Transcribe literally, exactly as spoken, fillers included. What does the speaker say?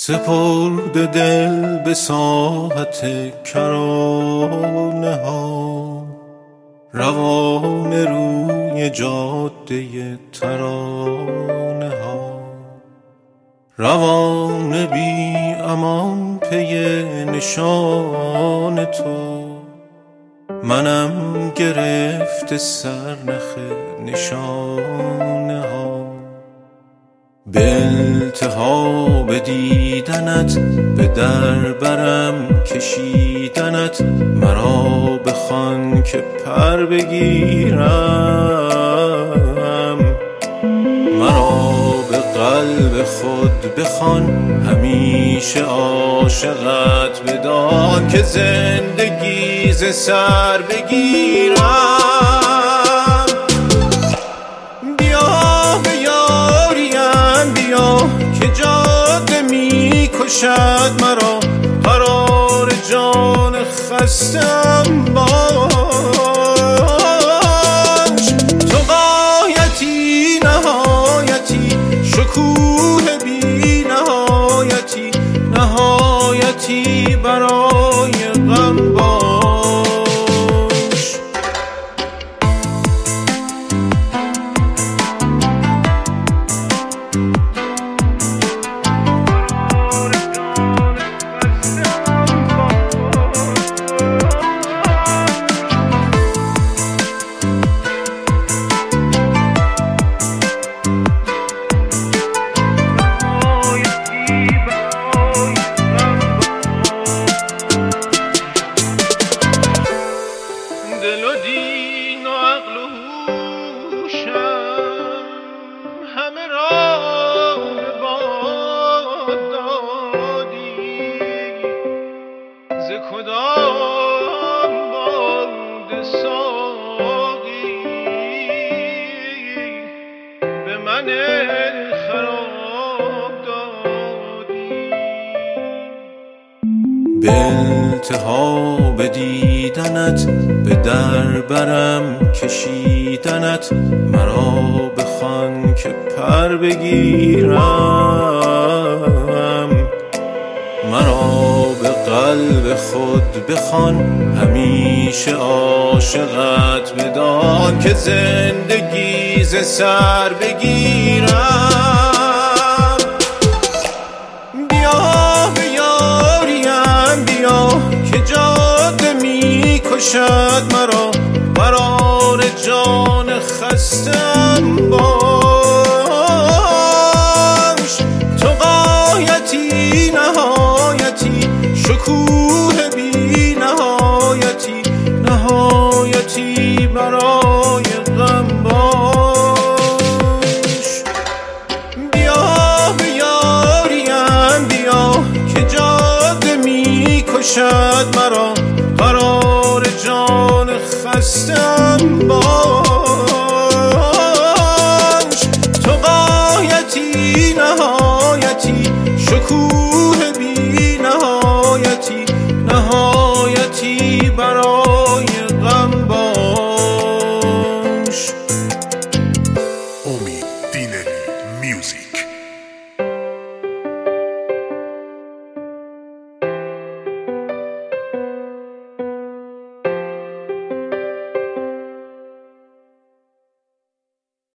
سپرد دل به ساحت کرانه ها، روان روی جاده ترانه ها، روان بی امان پی نشان تو، منم گرفت سرنخ نشانه ها. به التهاب دیدنت به در برم کشیدنت، مرا بخوان که پر بگیرم، مرا به قلب خود بخوان، همیشه عاشقت بدان که زندگی ز سر بگیرم. که جاده می کشد مرا، قرار جان خستم باش. تو غایتی نهایتی، شکوه بی نهایتی، نهایتی برای غم باش. دل و دین و عقل و هوشم همه را به باد دادی، ز کدام باد ساقی به من خراب دادی. به التهاب دیدنت به در برم کشیدنت، مرا بخوان که پر بگیرم، مرا به قلب خود بخوان، همیشه عاشقت بدان که زندگی ز سر بگیرم. بیا به یاریم بیا که جاده می کشد مرا، قرار جان خستم باش. تو غایتی نهایتی، شکوه بی نهایتی، نهایتی برای غم باش. بیا به یاریم بیا که جاده می کشد مرا، قرار جان خستم